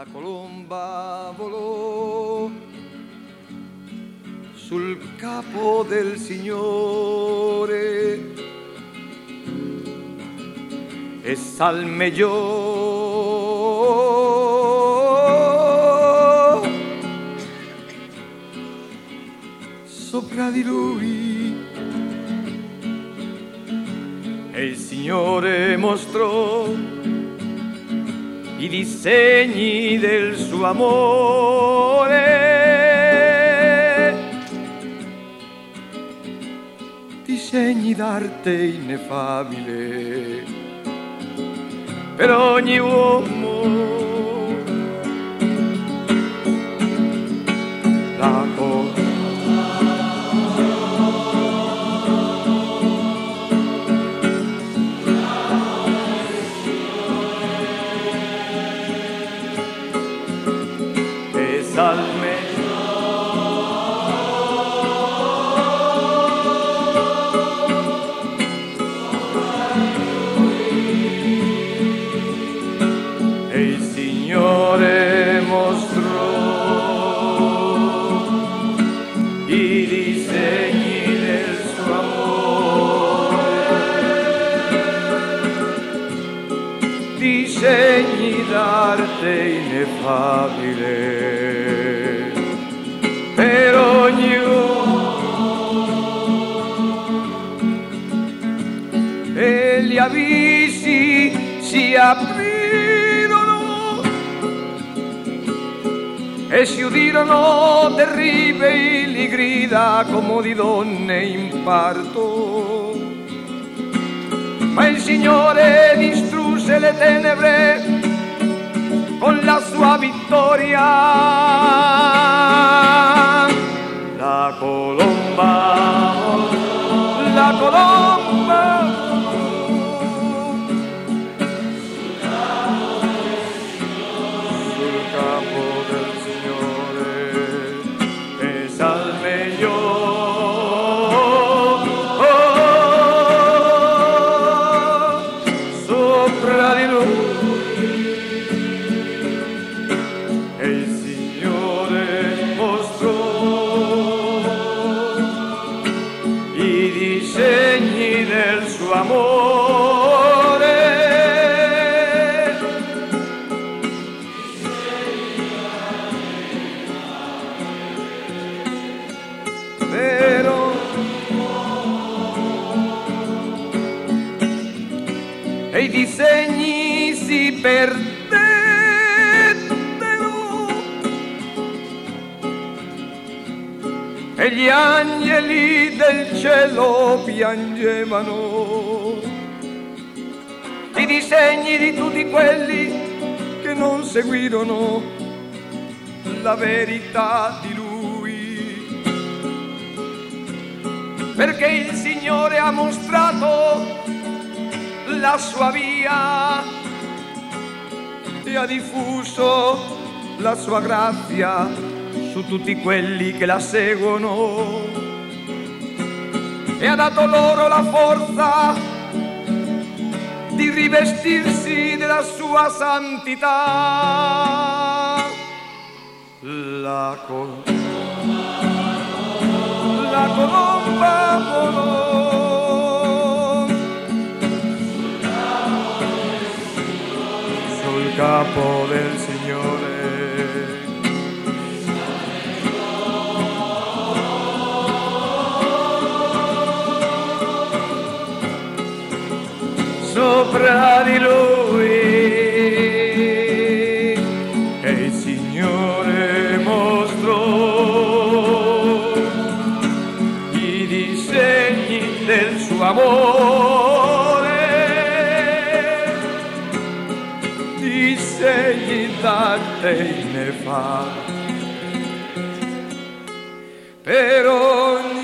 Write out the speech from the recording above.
La colomba volò sul capo del Signore e salmeggiò sopra di lui, e il Signore mostrò i disegni del suo amore, disegni d'arte ineffabile per ogni uomo. La e il Signore mostrò i disegni del suo amore, disegni d'arte ineffabile per ognuno, e gli abissi si aprirono e si udirono terribili grida come di donne in parto, ma il Signore distrusse le tenebre con la sua vittoria. La colomba sul capo del Signore e salmeggiò sopra di lui, e il Signore mostrò i disegni del suo amore, vero, e i disegni si perdettero e gli angeli del cielo piangevano i disegni di tutti quelli che non seguirono la verità di Lui, perché il Signore ha mostrato la sua via e ha diffuso la sua grazia su tutti quelli che la seguono, e ha dato loro la forza di rivestirsi della sua santità. La colomba volò sul capo del Signore sopra di lui, e il Signore mostrò i disegni del suo amore, disegni d'arte ineffabile per ogni